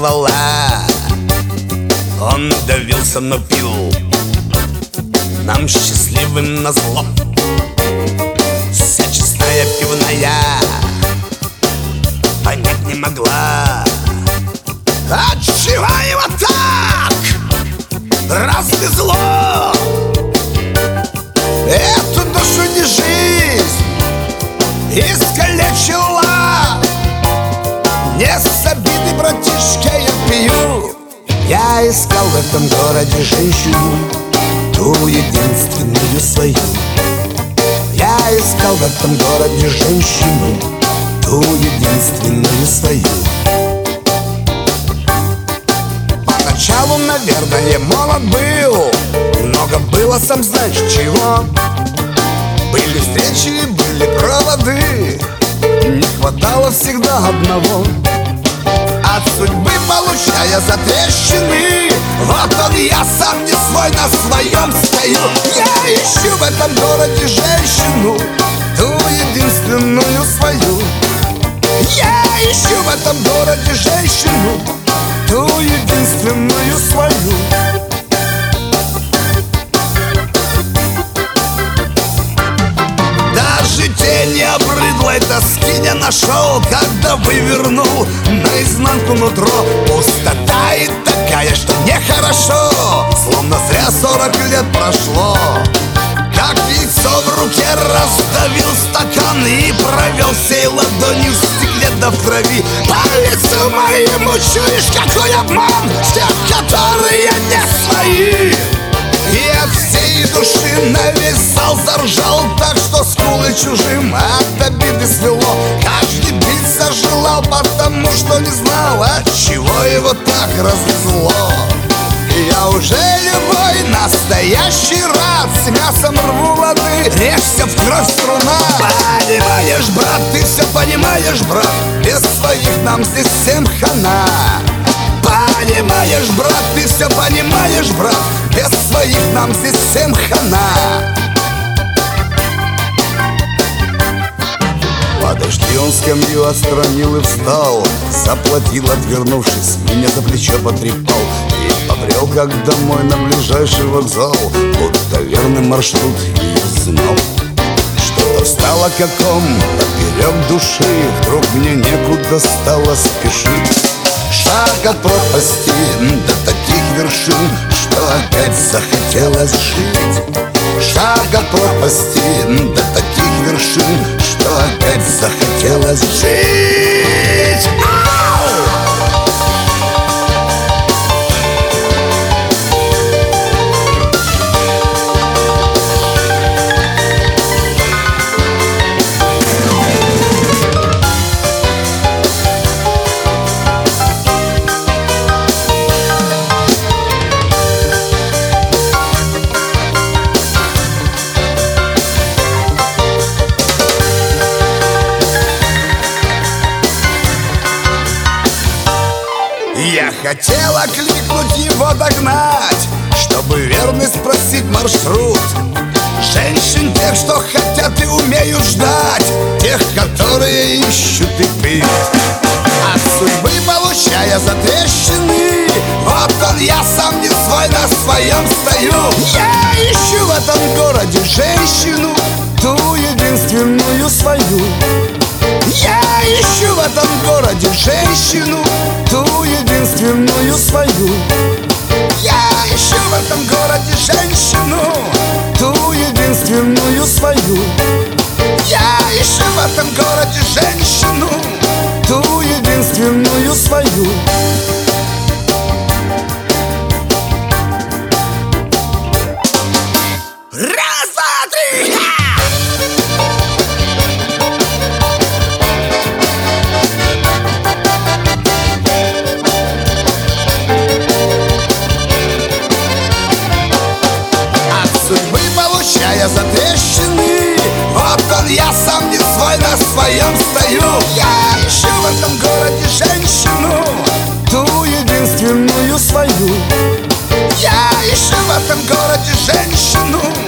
ствола. Он давился, но пил нам счастливым назло. Вся честная пивная понять не могла, отчего его так развезло. Эту душу не жизнь искалечила. Не с обиды, братишка, я пью. Я искал в этом городе женщину, ту единственную свою. Я искал в этом городе женщину, ту единственную свою. Поначалу, наверное, молод был, много было, сам знаешь чего. Были встречи, были проводы, не хватало всегда одного. От судьбы получая затрещины, вот он я сам не свой, на своем стою. Я ищу в этом городе женщину, ту единственную свою. Я ищу в этом городе женщину, ту единственную свою. Даже тени обрыдлой тоски не нашел, когда вывернул наизнанку нутро. Пустота и такая, что нехорошо, словно зря 40 лет прошло. Как яйцо в руке раздавил стакан и провел всей ладонью в стекле да в крови. По лицу моему чуешь, какой обман, тех, которые не свои. И от всей души на весь зал заржал так, что скулы чужим от обиды свело. Каждый биться желал, потому что не знал, отчего его так развезло. Я уже любой настоящий рад, с мясом рву лады, режься в кровь струна. Понимаешь, брат, ты все понимаешь, брат, без своих нам здесь всем хана. Понимаешь, брат, ты все понимаешь, брат, без своих нам здесь всем хана. Подожди, он скамью отстранил и встал, заплатил, отвернувшись, меня за плечо потрепал и побрел как домой на ближайший вокзал, будто верный маршрут и знал. Что-то встало как ком поперек души, вдруг мне некуда стало спешить. Шаг от пропасти до таких вершин, что опять захотелось жить. Шаг от пропасти до таких вершин, что опять захотелось жить. Я хотела кликнуть его, догнать, чтобы верный спросить маршрут. Женщин тех, что хотят и умеют ждать, тех, которые ищут и пьют. От судьбы получая затрещины, вот он я сам не свой, на своем стою. Я ищу в этом городе женщину, ту единственную свою. Я ищу в этом городе женщину, ту единственную свою. Я ищу в этом городе женщину, ту единственную свою. Я ищу в этом городе женщину, ту единственную свою. Раз, два, три! Получая затрещины, вот он я сам не свой, на своем стою. Я ищу в этом городе женщину, ту единственную свою. Я ищу в этом городе женщину,